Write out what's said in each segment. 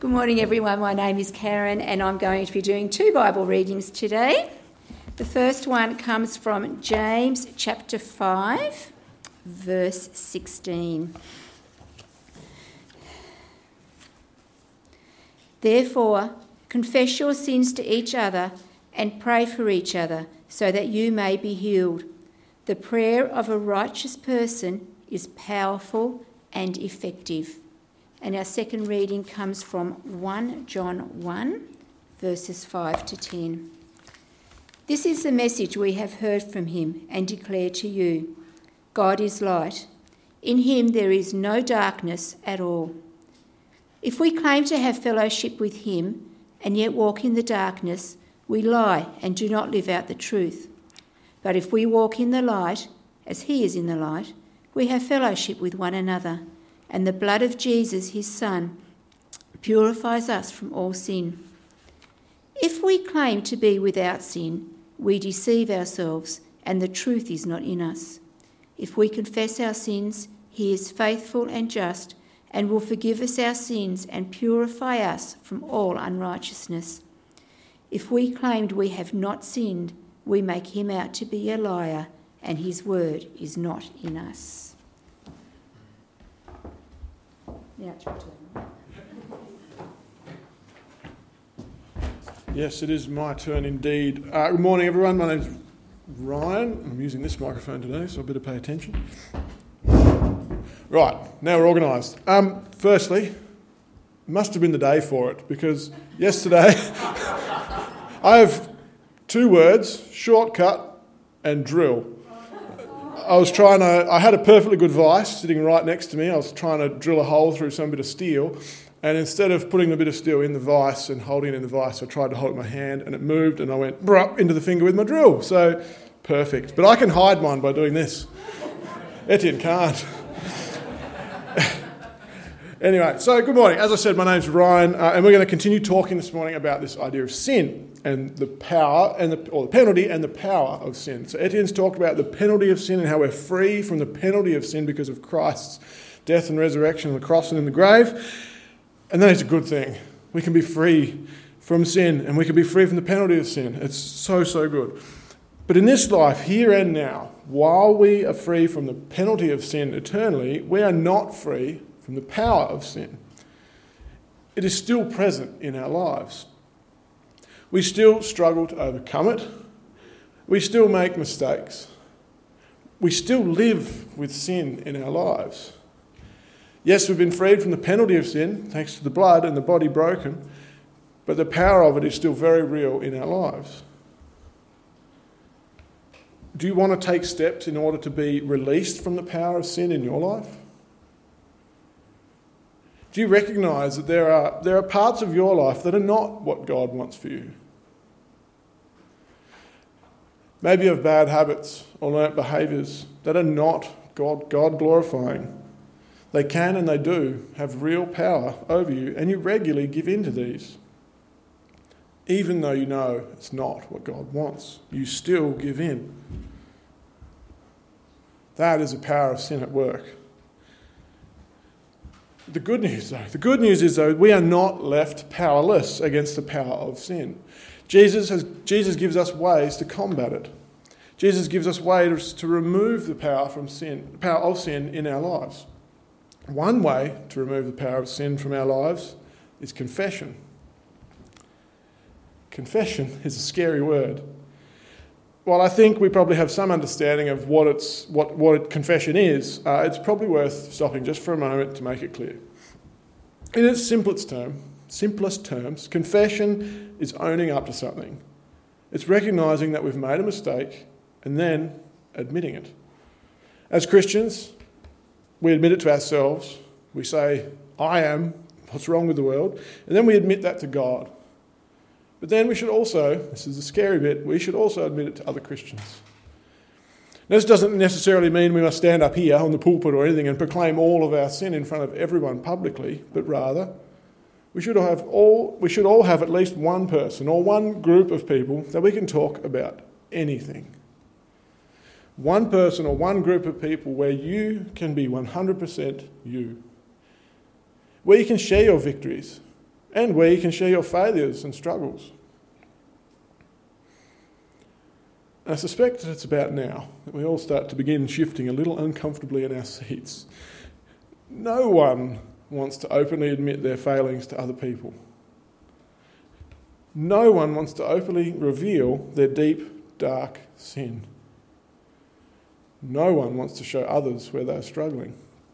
Good morning, everyone. My name is Karen, and I'm going to be doing 2 Bible readings today. The first one comes from James chapter 5, verse 16. Therefore, confess your sins to each other and pray for each other so that you may be healed. The prayer of a righteous person is powerful and effective. And our second reading comes from 1 John 1, verses 5 to 10. This is the message we have heard from him and declare to you. God is light. In him there is no darkness at all. If we claim to have fellowship with him and yet walk in the darkness, we lie and do not live out the truth. But if we walk in the light, as he is in the light, we have fellowship with one another. And the blood of Jesus, his Son, purifies us from all sin. If we claim to be without sin, we deceive ourselves, and the truth is not in us. If we confess our sins, he is faithful and just, and will forgive us our sins and purify us from all unrighteousness. If we claimed we have not sinned, we make him out to be a liar, and his word is not in us. Now it's your turn. Yes, it is my turn indeed. Good morning, everyone. My name's Ryan. I'm using this microphone today, so I better pay attention. Right, now we're organised. Firstly, must have been the day for it, because yesterday I have 2 words, shortcut and drill. I had a perfectly good vice sitting right next to me. I was trying to drill a hole through some bit of steel, and instead of putting the bit of steel in the vice and holding it in the vice, I tried to hold it in my hand, and it moved, and I went into the finger with my drill. So, perfect. But I can hide mine by doing this. Etienne can't. Anyway, so good morning. As I said, my name's Ryan, and we're going to continue talking this morning about this idea of sin and the power or the penalty and the power of sin. So Etienne's talked about the penalty of sin and how we're free from the penalty of sin because of Christ's death and resurrection on the cross and in the grave. And that is a good thing. We can be free from sin, and we can be free from the penalty of sin. It's so, so good. But in this life, here and now, while we are free from the penalty of sin eternally, we are not free from the power of sin. It is still present in our lives. We still struggle to overcome it. We still make mistakes. We still live with sin in our lives. Yes, we've been freed from the penalty of sin, thanks to the blood and the body broken, but the power of it is still very real in our lives. Do you want to take steps in order to be released from the power of sin in your life? Do you recognise that there are parts of your life that are not what God wants for you? Maybe you have bad habits or learnt behaviours that are not God glorifying. They can and they do have real power over you, and you regularly give in to these. Even though you know it's not what God wants, you still give in. That is the power of sin at work. The good news is we are not left powerless against the power of sin. Jesus gives us ways to combat it. Jesus gives us ways to remove the power of sin in our lives. One way to remove the power of sin from our lives is confession. Confession is a scary word. While I think we probably have some understanding of what confession is, it's probably worth stopping just for a moment to make it clear. In its simplest terms, confession is owning up to something. It's recognising that we've made a mistake and then admitting it. As Christians, we admit it to ourselves. We say, I am, what's wrong with the world? And then we admit that to God. But then we should also, this is the scary bit, we should also admit it to other Christians. Now, this doesn't necessarily mean we must stand up here on the pulpit or anything and proclaim all of our sin in front of everyone publicly, but rather we should all have at least one person or one group of people that we can talk about anything. One person or one group of people where you can be 100% you. Where you can share your victories And where you can share your failures and struggles. I suspect that it's about now that we all start to begin shifting a little uncomfortably in our seats. No one wants to openly admit their failings to other people. No one wants to openly reveal their deep, dark sin. No one wants to show others where they're struggling.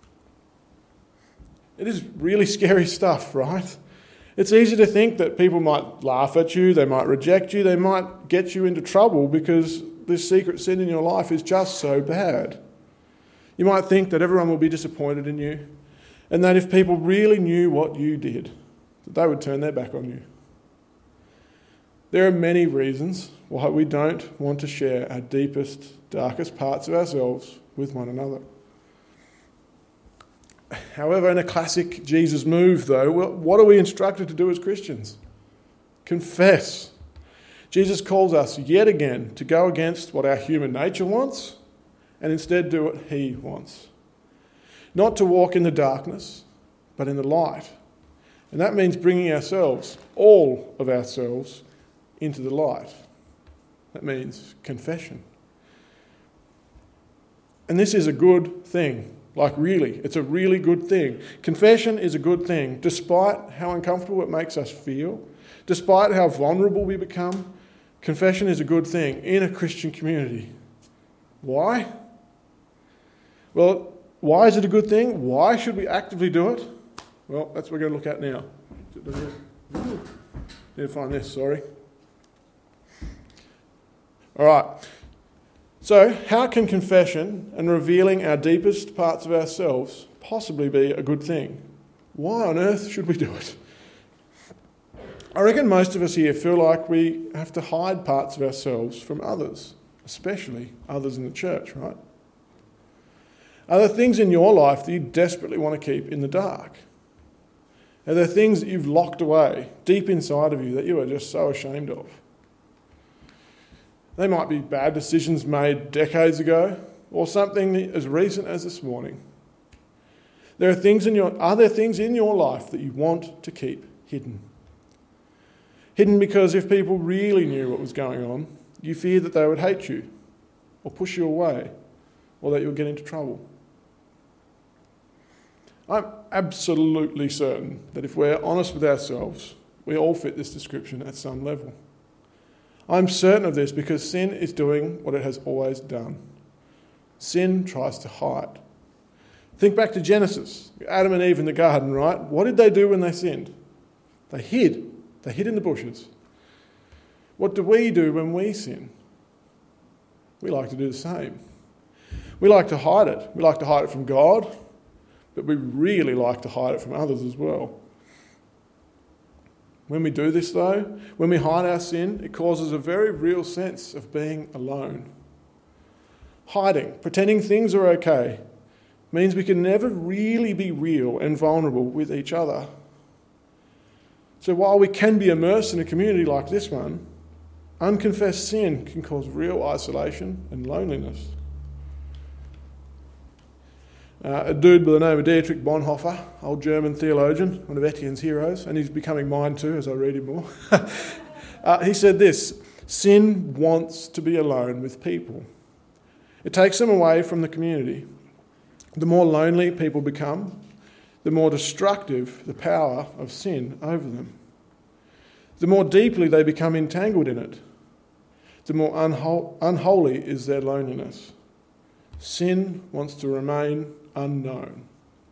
It is really scary stuff, right? It's easy to think that people might laugh at you, they might reject you, they might get you into trouble because this secret sin in your life is just so bad. You might think that everyone will be disappointed in you, and that if people really knew what you did, that they would turn their back on you. There are many reasons why we don't want to share our deepest, darkest parts of ourselves with one another. However, in a classic Jesus move, though, what are we instructed to do as Christians? Confess. Jesus calls us yet again to go against what our human nature wants and instead do what he wants. Not to walk in the darkness, but in the light. And that means bringing ourselves, all of ourselves, into the light. That means confession. And this is a good thing. Like really, it's a really good thing. Confession is a good thing, despite how uncomfortable it makes us feel, despite how vulnerable we become. Confession is a good thing in a Christian community. Why? Well, why is it a good thing? Why should we actively do it? Well, that's what we're going to look at now. Didn't find this, sorry. All right. So, how can confession and revealing our deepest parts of ourselves possibly be a good thing? Why on earth should we do it? I reckon most of us here feel like we have to hide parts of ourselves from others, especially others in the church, right? Are there things in your life that you desperately want to keep in the dark? Are there things that you've locked away deep inside of you that you are just so ashamed of? They might be bad decisions made decades ago or something as recent as this morning. Are there things in your life that you want to keep hidden? Hidden because if people really knew what was going on, you fear that they would hate you or push you away or that you'll get into trouble. I'm absolutely certain that if we're honest with ourselves, we all fit this description at some level. I'm certain of this because sin is doing what it has always done. Sin tries to hide. Think back to Genesis, Adam and Eve in the garden, right? What did they do when they sinned? They hid. They hid in the bushes. What do we do when we sin? We like to do the same. We like to hide it. We like to hide it from God, but we really like to hide it from others as well. When we do this, though, when we hide our sin, it causes a very real sense of being alone. Hiding, pretending things are okay, means we can never really be real and vulnerable with each other. So while we can be immersed in a community like this one, unconfessed sin can cause real isolation and loneliness. A dude by the name of Dietrich Bonhoeffer, old German theologian, one of Etienne's heroes, and he's becoming mine too as I read him more. He said this: sin wants to be alone with people. It takes them away from the community. The more lonely people become, the more destructive the power of sin over them. The more deeply they become entangled in it, the more unholy is their loneliness. Sin wants to remain unknown.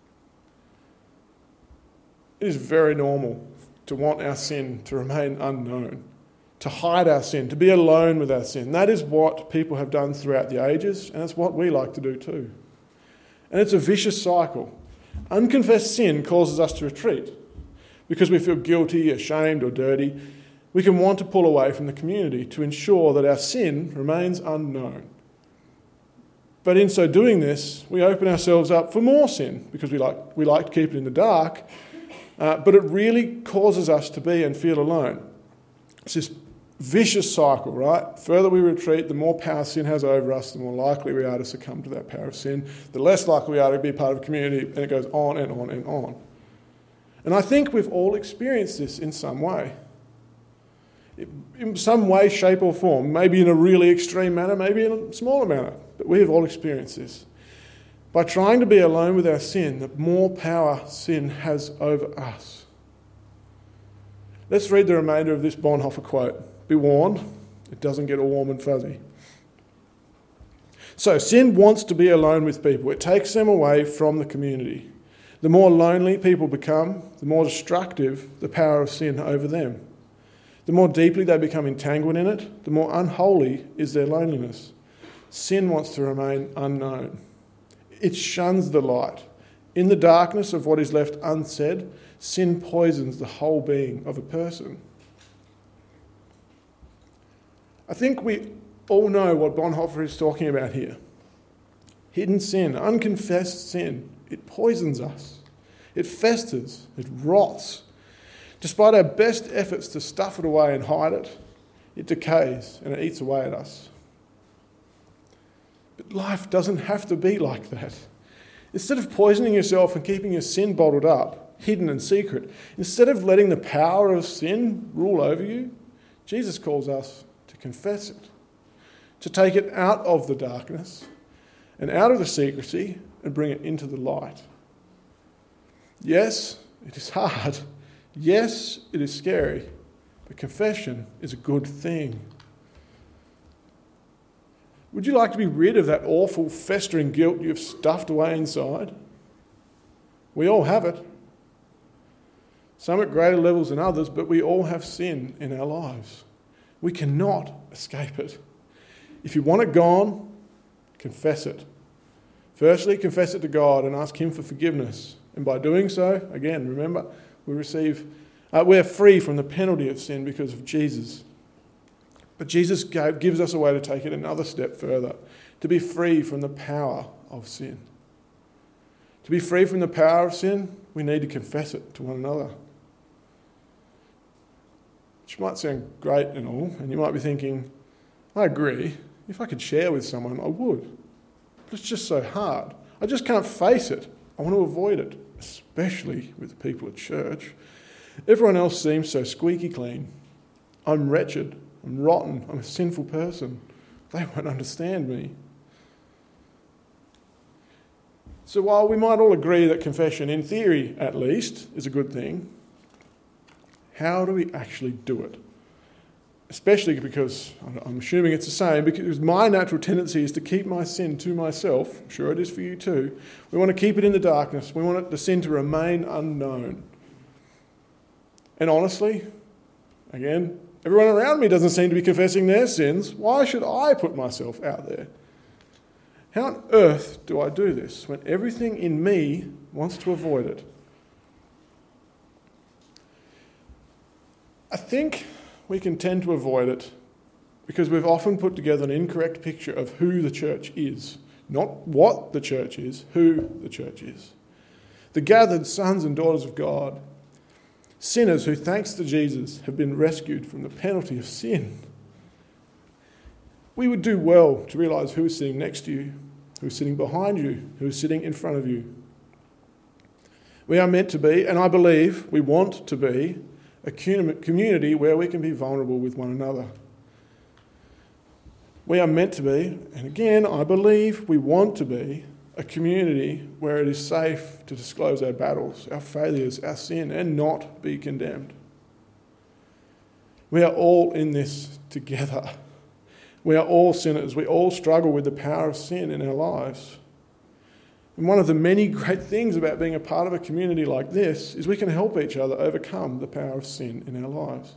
It is very normal to want our sin to remain unknown, to hide our sin, to be alone with our sin. That is what people have done throughout the ages, and it's what we like to do too. And it's a vicious cycle. Unconfessed sin causes us to retreat because we feel guilty, ashamed, or dirty. We can want to pull away from the community to ensure that our sin remains unknown. But in so doing this, we open ourselves up for more sin because we like to keep it in the dark, but it really causes us to be and feel alone. It's this vicious cycle, right? The further we retreat, the more power sin has over us, the more likely we are to succumb to that power of sin, the less likely we are to be part of a community, and it goes on and on and on. And I think we've all experienced this in some way. In some way, shape or form, maybe in a really extreme manner, maybe in a smaller manner, but we have all experienced this. By trying to be alone with our sin, the more power sin has over us. Let's read the remainder of this Bonhoeffer quote. Be warned, it doesn't get all warm and fuzzy. So, sin wants to be alone with people. It takes them away from the community. The more lonely people become, the more destructive the power of sin over them. The more deeply they become entangled in it, the more unholy is their loneliness. Sin wants to remain unknown. It shuns the light. In the darkness of what is left unsaid, sin poisons the whole being of a person. I think we all know what Bonhoeffer is talking about here. Hidden sin, unconfessed sin, it poisons us. It festers, it rots. Despite our best efforts to stuff it away and hide it, it decays and it eats away at us. But life doesn't have to be like that. Instead of poisoning yourself and keeping your sin bottled up, hidden and secret, instead of letting the power of sin rule over you, Jesus calls us to confess it, to take it out of the darkness and out of the secrecy and bring it into the light. Yes, it is hard. Yes, it is scary, but confession is a good thing. Would you like to be rid of that awful, festering guilt you've stuffed away inside? We all have it. Some at greater levels than others, but we all have sin in our lives. We cannot escape it. If you want it gone, confess it. Firstly, confess it to God and ask Him for forgiveness. And by doing so, again, remember, we're free from the penalty of sin because of Jesus. But Jesus gives us a way to take it another step further, to be free from the power of sin. To be free from the power of sin, we need to confess it to one another. Which might sound great and all, and you might be thinking, I agree, if I could share with someone, I would. But it's just so hard. I just can't face it. I want to avoid it, especially with the people at church. Everyone else seems so squeaky clean. I'm wretched. I'm rotten. I'm a sinful person. They won't understand me. So while we might all agree that confession, in theory at least, is a good thing, how do we actually do it? Especially because, I'm assuming it's the same, because my natural tendency is to keep my sin to myself. I'm sure it is for you too. We want to keep it in the darkness. We want the sin to remain unknown. And honestly, again, everyone around me doesn't seem to be confessing their sins. Why should I put myself out there? How on earth do I do this when everything in me wants to avoid it? I think we can tend to avoid it because we've often put together an incorrect picture of who the church is. Not what the church is, who the church is. The gathered sons and daughters of God. Sinners who, thanks to Jesus, have been rescued from the penalty of sin. We would do well to realise who is sitting next to you, who is sitting behind you, who is sitting in front of you. We are meant to be, and I believe we want to be, a community where we can be vulnerable with one another. We are meant to be, and again, I believe we want to be, a community where it is safe to disclose our battles, our failures, our sin, and not be condemned. We are all in this together. We are all sinners. We all struggle with the power of sin in our lives. And one of the many great things about being a part of a community like this is we can help each other overcome the power of sin in our lives.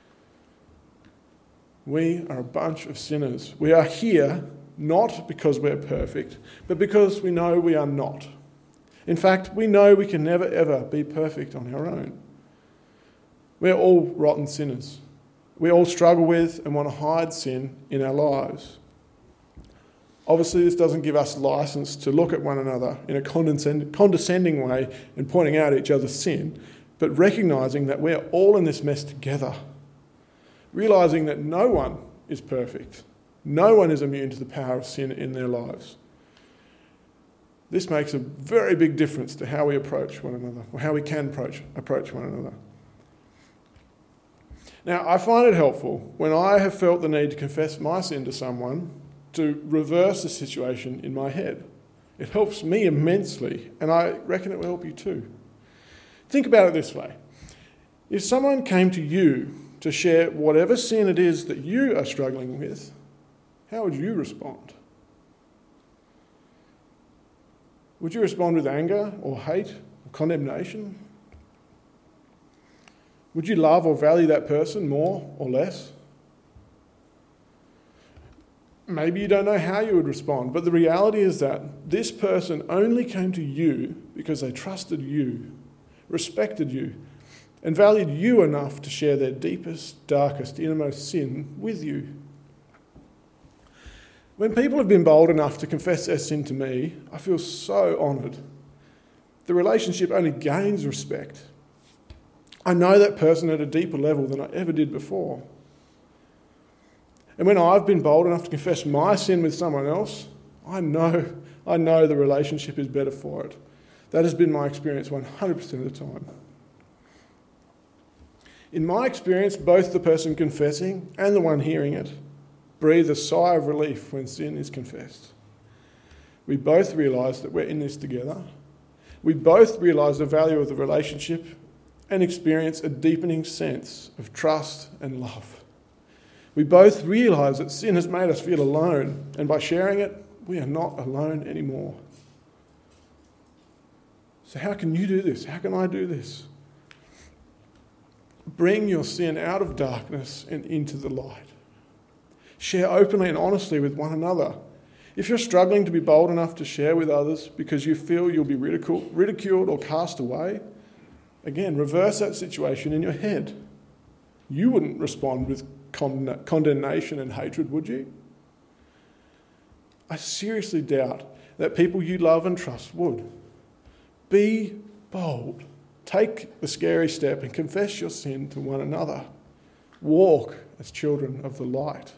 We are a bunch of sinners. We are here not because we're perfect, but because we know we are not. In fact, we know we can never ever be perfect on our own. We're all rotten sinners. We all struggle with and want to hide sin in our lives. Obviously, this doesn't give us license to look at one another in a condescending way and pointing out each other's sin, but recognising that we're all in this mess together. Realising that no one is perfect. No one is immune to the power of sin in their lives. This makes a very big difference to how we approach one another, or how we can approach one another. Now, I find it helpful when I have felt the need to confess my sin to someone to reverse the situation in my head. It helps me immensely, and I reckon it will help you too. Think about it this way. If someone came to you to share whatever sin it is that you are struggling with, how would you respond? Would you respond with anger or hate or condemnation? Would you love or value that person more or less? Maybe you don't know how you would respond, but the reality is that this person only came to you because they trusted you, respected you, and valued you enough to share their deepest, darkest, innermost sin with you. When people have been bold enough to confess their sin to me, I feel so honoured. The relationship only gains respect. I know that person at a deeper level than I ever did before. And when I've been bold enough to confess my sin with someone else, I know the relationship is better for it. That has been my experience 100% of the time. In my experience, both the person confessing and the one hearing it breathe a sigh of relief when sin is confessed. We both realise that we're in this together. We both realise the value of the relationship and experience a deepening sense of trust and love. We both realise that sin has made us feel alone, and by sharing it, we are not alone anymore. So how can you do this? How can I do this? Bring your sin out of darkness and into the light. Share openly and honestly with one another. If you're struggling to be bold enough to share with others because you feel you'll be ridiculed or cast away, again, reverse that situation in your head. You wouldn't respond with condemnation and hatred, would you? I seriously doubt that people you love and trust would. Be bold. Take the scary step and confess your sin to one another. Walk as children of the light.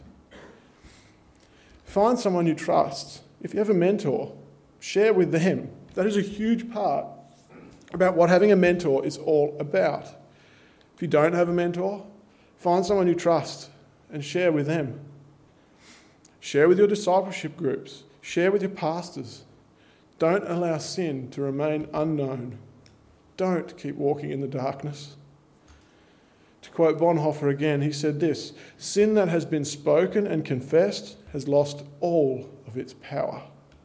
Find someone you trust. If you have a mentor, share with them. That is a huge part about what having a mentor is all about. If you don't have a mentor, find someone you trust and share with them. Share with your discipleship groups. Share with your pastors. Don't allow sin to remain unknown. Don't keep walking in the darkness. To quote Bonhoeffer again, he said this: "Sin that has been spoken and confessed has lost all of its power."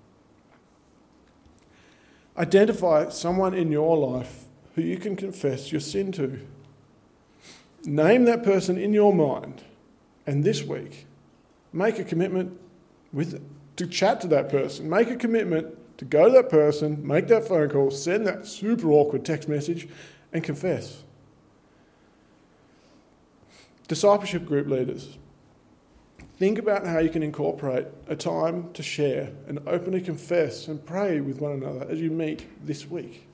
Identify someone in your life who you can confess your sin to. Name that person in your mind, and this week, make a commitment to chat to that person. Make a commitment to go to that person, make that phone call, send that super awkward text message, and confess. Discipleship group leaders, think about how you can incorporate a time to share and openly confess and pray with one another as you meet this week.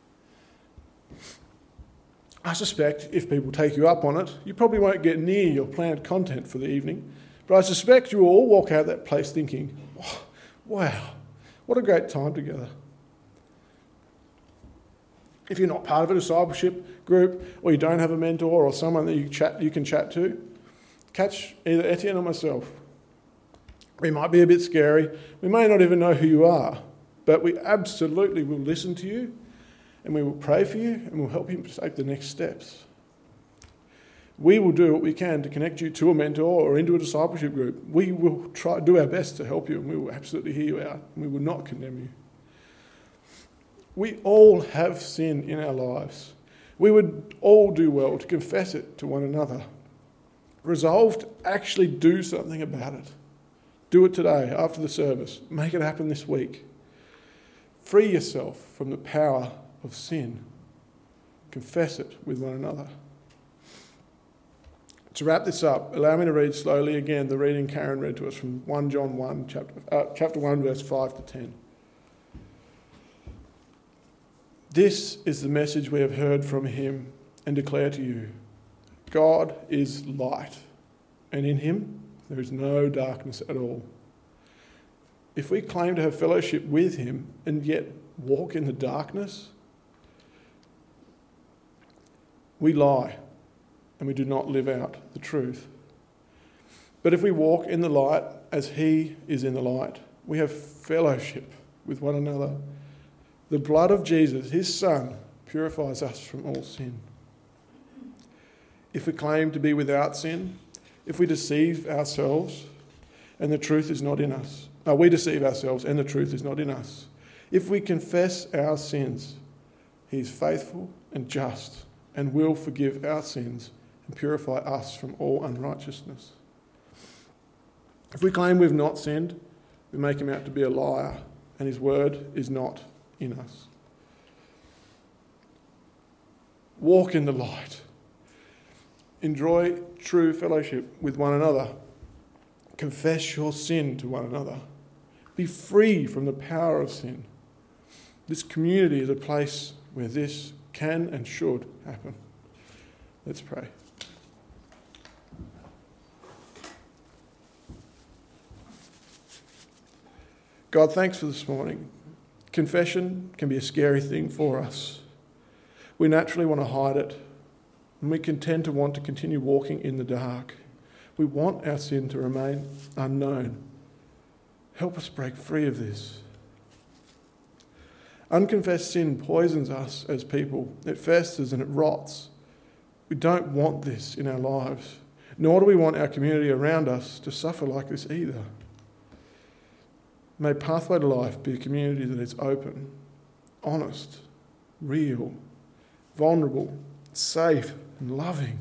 I suspect if people take you up on it, you probably won't get near your planned content for the evening, but I suspect you will all walk out of that place thinking, wow, what a great time together. If you're not part of a discipleship group, or you don't have a mentor or someone that you can chat to, catch either Etienne or myself. We might be a bit scary. We may not even know who you are, but we absolutely will listen to you, and we will pray for you, and we'll help you take the next steps. We will do what we can to connect you to a mentor or into a discipleship group. We will try do our best to help you, and we will absolutely hear you out, and we will not condemn you. We all have sin in our lives. We would all do well to confess it to one another. Resolve to actually do something about it. Do it today, after the service. Make it happen this week. Free yourself from the power of sin. Confess it with one another. To wrap this up, allow me to read slowly again the reading Karen read to us from 1 John 1, chapter 1, verse 5 to 10. This is the message we have heard from him and declare to you. God is light, and in him there is no darkness at all. if we claim to have fellowship with him and yet walk in the darkness, we lie and we do not live out the truth. But if we walk in the light as he is in the light, we have fellowship with one another. The blood of Jesus, his Son, purifies us from all sin. If we claim to be without sin, if we deceive ourselves and the truth is not in us, we deceive ourselves and the truth is not in us. If we confess our sins, he is faithful and just and will forgive our sins and purify us from all unrighteousness. If we claim we've not sinned, we make him out to be a liar, and his word is not in us. Walk in the light. Enjoy true fellowship with one another. Confess your sin to one another. Be free from the power of sin. This community is a place where this can and should happen. Let's pray. God, thanks for this morning. Confession can be a scary thing for us. We naturally want to hide it, and we can tend to want to continue walking in the dark. We want our sin to remain unknown. Help us break free of this. Unconfessed sin poisons us as people. It festers and it rots. We don't want this in our lives, nor do we want our community around us to suffer like this either. May Pathway to Life be a community that is open, honest, real, vulnerable, safe and loving.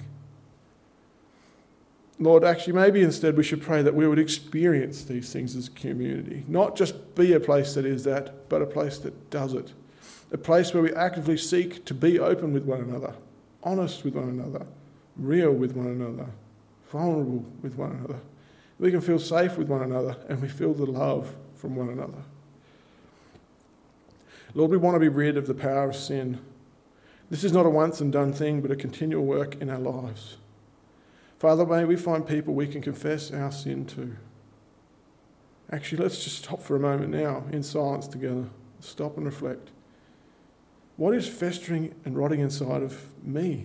Lord, actually, maybe instead we should pray that we would experience these things as a community. Not just be a place that is that, but a place that does it. A place where we actively seek to be open with one another, honest with one another, real with one another, vulnerable with one another. We can feel safe with one another and we feel the love from one another. Lord, we want to be rid of the power of sin. This is not a once and done thing, but a continual work in our lives. Father, may we find people we can confess our sin to. Actually, let's just stop for a moment now in silence together. Stop and reflect. What is festering and rotting inside of me?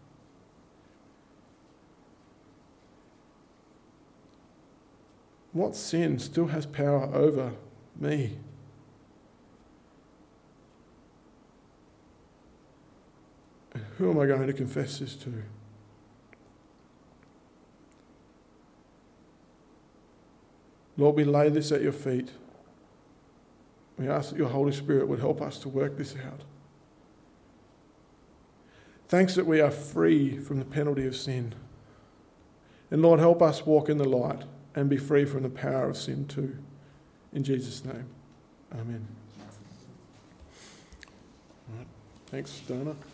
What sin still has power over me? And who am I going to confess this to? Lord, we lay this at your feet. We ask that your Holy Spirit would help us to work this out. Thanks that we are free from the penalty of sin. And Lord, help us walk in the light and be free from the power of sin too. In Jesus' name, amen. All right. Thanks, Dana.